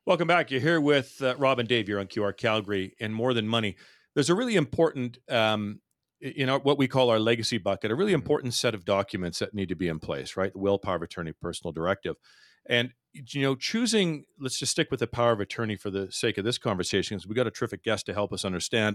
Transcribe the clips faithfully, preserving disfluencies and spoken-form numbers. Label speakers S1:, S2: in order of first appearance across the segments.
S1: Welcome back. You're here with uh, Rob and Dave. You're on Q R Calgary and More Than Money. There's a really important, um, you know, what we call our legacy bucket, a really
S2: Mhm.
S1: important set of documents that need to be in place, right? The will, power of attorney, personal directive. And, you know, choosing, let's just stick with the power of attorney for the sake of this conversation, because we got a terrific guest to help us understand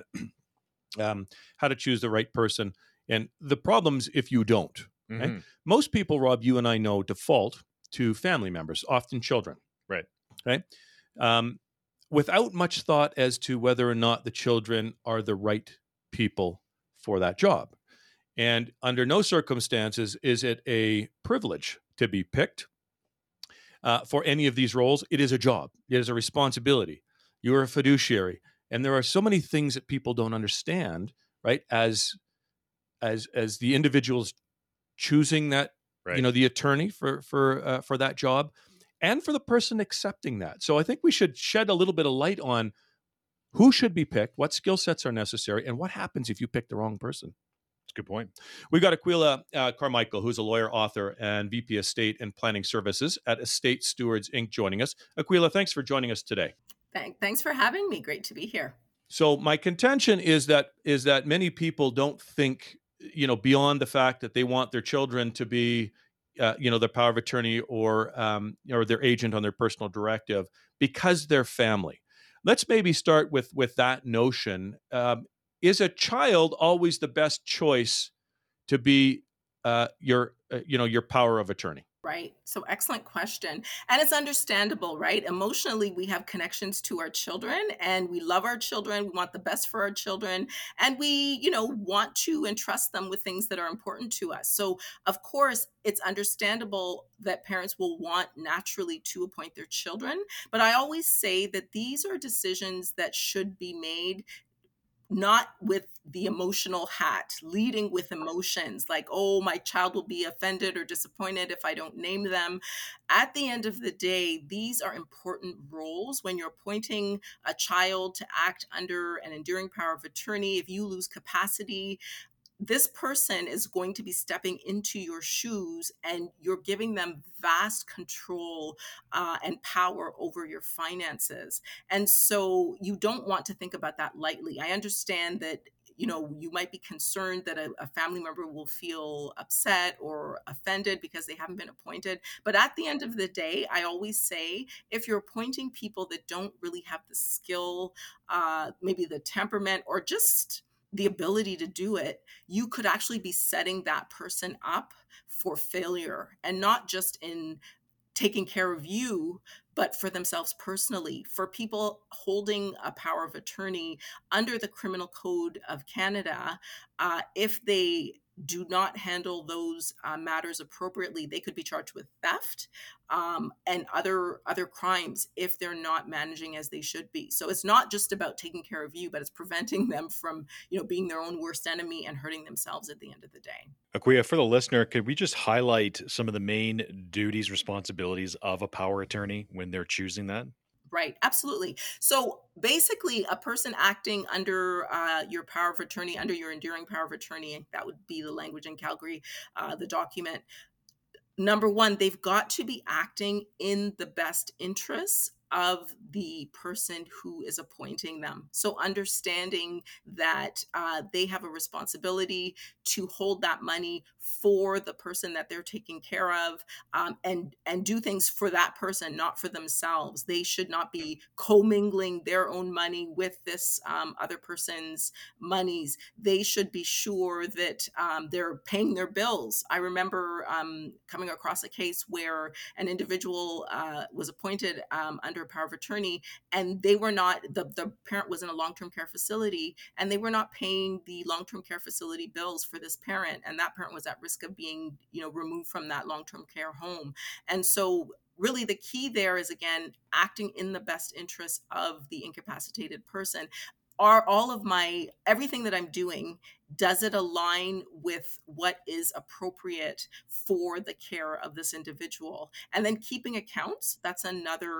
S1: um, how to choose the right person and the problems if you don't. Okay?
S2: Mhm.
S1: Most people, Rob, you and I know, default to family members, often children.
S2: Right.
S1: Okay. Um, without much thought as to whether or not the children are the right people for that job. And under no circumstances is it a privilege to be picked uh, for any of these roles. It is a job, it is a responsibility. You're a fiduciary. And there are so many things that people don't understand, right? As as as the individuals choosing that, you
S2: Right.
S1: know, the attorney for for uh, for that job, and for the person accepting that. So I think we should shed a little bit of light on who should be picked, what skill sets are necessary, and what happens if you pick the wrong person.
S2: That's a good point.
S1: We've got Aquila uh, Carmichael, who's a lawyer, author, and V P Estate and Planning Services at Estate Stewards Incorporated, joining us. Aquila, thanks for joining us today.
S3: Thank, thanks for having me. Great to be here.
S1: So my contention is that is that many people don't think, you know, beyond the fact that they want their children to be, uh, you know, their power of attorney or um, or their agent on their personal directive because they're family. Let's maybe start with with that notion. Um, is a child always the best choice to be uh, your uh, you know your power of attorney?
S3: Right. So, excellent question. And it's understandable, right? Emotionally, we have connections to our children and we love our children. We want the best for our children. And we, you know, want to entrust them with things that are important to us. So, of course, it's understandable that parents will want naturally to appoint their children. But I always say that these are decisions that should be made not with the emotional hat, leading with emotions like, oh, my child will be offended or disappointed if I don't name them. At the end of the day, these are important roles when you're appointing a child to act under an enduring power of attorney. If you lose capacity, this person is going to be stepping into your shoes and you're giving them vast control uh, and power over your finances. And so you don't want to think about that lightly. I understand that you know you might be concerned that a, a family member will feel upset or offended because they haven't been appointed, but at the end of the day, I always say if you're appointing people that don't really have the skill, uh, maybe the temperament or just the ability to do it, you could actually be setting that person up for failure, and not just in taking care of you, but for themselves personally. For people holding a power of attorney under the Criminal Code of Canada, uh, if they do not handle those uh, matters appropriately, they could be charged with theft um, and other other crimes if they're not managing as they should be. So it's not just about taking care of you, but it's preventing them from you know being their own worst enemy and hurting themselves at the end of the day.
S2: Akuya, for the listener, could we just highlight some of the main duties, responsibilities of a power attorney when they're choosing that?
S3: Right, absolutely. So basically, a person acting under uh, your power of attorney, under your enduring power of attorney, that would be the language in Calgary, uh, the document. Number one, they've got to be acting in the best interests of the person who is appointing them. So understanding that uh, they have a responsibility to hold that money for the person that they're taking care of, um, and and do things for that person, not for themselves. They should not be commingling their own money with this um, other person's monies. They should be sure that um, they're paying their bills. I remember um, coming across a case where an individual uh, was appointed um, under a power of attorney, and they were not, the, the parent was in a long-term care facility, and they were not paying the long-term care facility bills for this parent. And that parent was at risk of being, you know, removed from that long-term care home. And so really the key there is, again, acting in the best interest of the incapacitated person. Are all of my everything that I'm doing, does it align with what is appropriate for the care of this individual? And then keeping accounts, that's another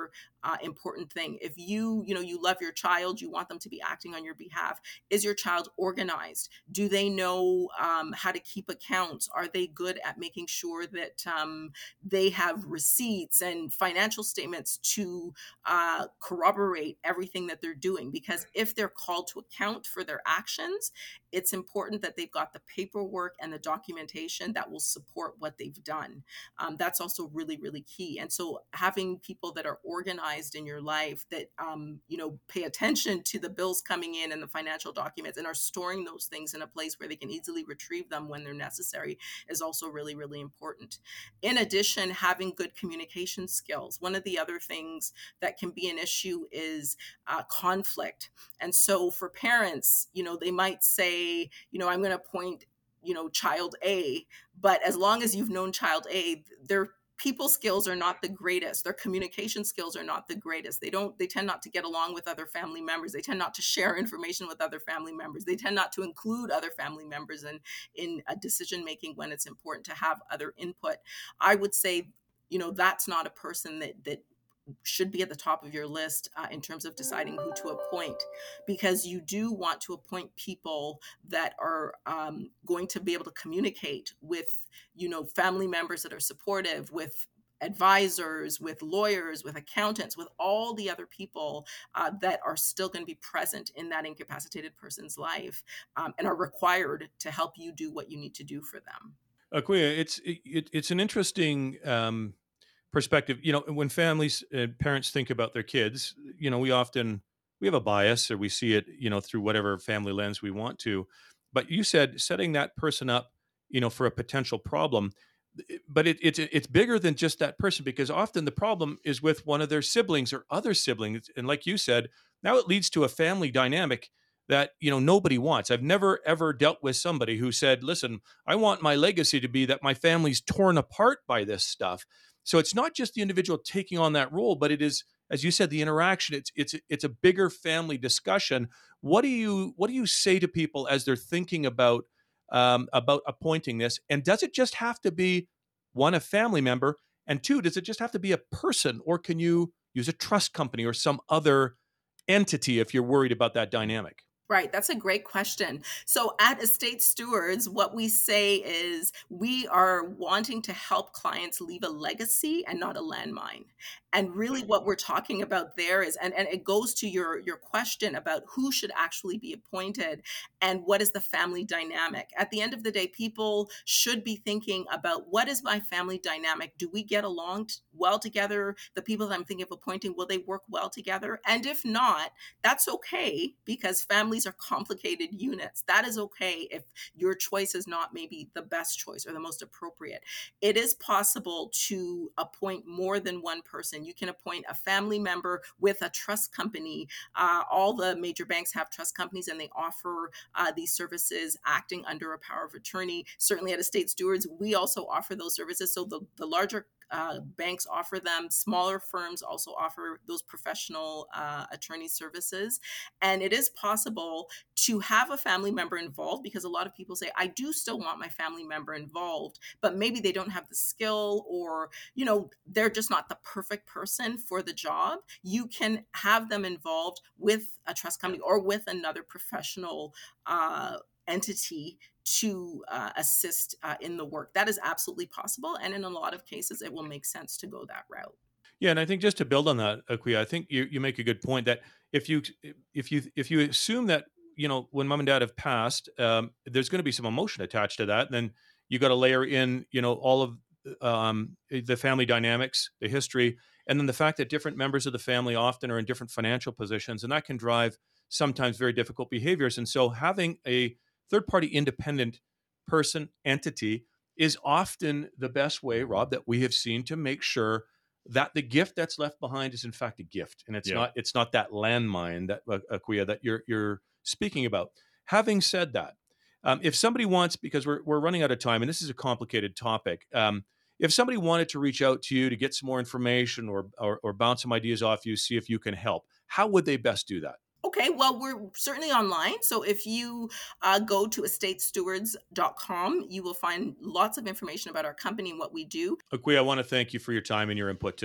S3: uh, important thing. If you, you know, you love your child, you want them to be acting on your behalf. Is your child organized? Do they know um, how to keep accounts? Are they good at making sure that um, they have receipts and financial statements to uh, corroborate everything that they're doing? Because if they're called to account for their actions, it's important that they've got the paperwork and the documentation that will support what they've done. Um, that's also really, really key. And so having people that are organized in your life that, um, you know, pay attention to the bills coming in and the financial documents and are storing those things in a place where they can easily retrieve them when they're necessary is also really, really important. In addition, having good communication skills. One of the other things that can be an issue is uh, conflict. And so for parents, you know, they might say, you know, I'm going to appoint, you know, child A, but as long as you've known child A, their people skills are not the greatest. Their communication skills are not the greatest. They don't, they tend not to get along with other family members. They tend not to share information with other family members. They tend not to include other family members in, in a decision making when it's important to have other input. I would say, you know, that's not a person that, that should be at the top of your list uh, in terms of deciding who to appoint, because you do want to appoint people that are um, going to be able to communicate with, you know, family members that are supportive, with advisors, with lawyers, with accountants, with all the other people uh, that are still going to be present in that incapacitated person's life um, and are required to help you do what you need to do for them.
S1: Akuya, it's it, it's an interesting um, perspective. You know, when families and parents think about their kids, you know, we often we have a bias, or we see it, you know, through whatever family lens we want to. But you said setting that person up, you know, for a potential problem. it- But it, it's it's bigger than just that person, because often the problem is with one of their siblings or other siblings, and like you said, now it leads to a family dynamic that, you know, nobody wants. I've never ever dealt with somebody who said, "Listen, I want my legacy to be that my family's torn apart by this stuff." So it's not just the individual taking on that role, but it is, as you said, the interaction. It's it's it's a bigger family discussion. What do you what do you say to people as they're thinking about um, about appointing this? And does it just have to be one, a family member, and two, does it just have to be a person, or can you use a trust company or some other entity if you're worried about that dynamic?
S3: Right, that's a great question. So at Estate Stewards, what we say is we are wanting to help clients leave a legacy and not a landmine. And really what we're talking about there is, and, and it goes to your, your question about who should actually be appointed and what is the family dynamic. At the end of the day, people should be thinking about what is my family dynamic? Do we get along t- well together? The people that I'm thinking of appointing, will they work well together? And if not, that's okay, because families are complicated units. That is okay if your choice is not maybe the best choice or the most appropriate. It is possible to appoint more than one person. You can appoint a family member with a trust company. Uh, all the major banks have trust companies, and they offer uh, these services acting under a power of attorney. Certainly at Estate Stewards, we also offer those services. So the, the larger uh, banks offer them. Smaller firms also offer those professional uh, attorney services. And it is possible to have a family member involved, because a lot of people say, I do still want my family member involved, but maybe they don't have the skill, or, you know, they're just not the perfect person for the job. You can have them involved with a trust company or with another professional uh, entity to uh, assist uh, in the work. That is absolutely possible. And in a lot of cases, it will make sense to go that route.
S1: Yeah, and I think just to build on that, Akuya, I think you, you make a good point that if you if you if you assume that, you know, when mom and dad have passed, um, there's going to be some emotion attached to that, then you got to layer in, you know, all of um, the family dynamics, the history, and then the fact that different members of the family often are in different financial positions, and that can drive sometimes very difficult behaviors. And so having a third party independent person entity is often the best way, Rob, that we have seen to make sure that the gift that's left behind is in fact a gift, and it's
S2: Yeah.
S1: not it's not that landmine that uh, Akuya, that you're you're speaking about. Having said that, um, if somebody wants, because we're we're running out of time, and this is a complicated topic, um, if somebody wanted to reach out to you to get some more information, or, or or bounce some ideas off you, see if you can help, how would they best do that?
S3: Okay, well, we're certainly online. So if you uh, go to estate stewards dot com, you will find lots of information about our company and what we do.
S1: Akuya, I want to thank you for your time and your input today.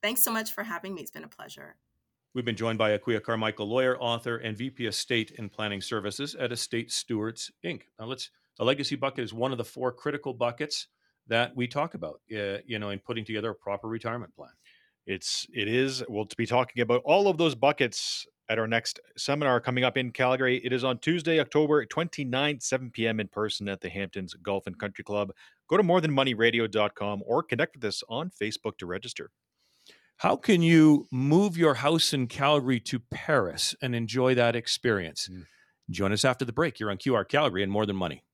S3: Thanks so much for having me. It's been a pleasure.
S1: We've been joined by Aquia Carmichael, lawyer, author, and V P Estate and Planning Services at Estate Stewards, Incorporated. Now, let's. The legacy bucket is one of the four critical buckets that we talk about, uh, you know, in putting together a proper retirement plan.
S2: It's it is we'll to be talking about all of those buckets at our next seminar coming up in Calgary. It is on Tuesday, October twenty-ninth, seven p.m. in person at the Hamptons Golf and Country Club. Go to more than money radio dot com or connect with us on Facebook to register.
S1: How can you move your house in Calgary to Paris and enjoy that experience? Mm. Join us after the break. You're on Q R Calgary and More Than Money.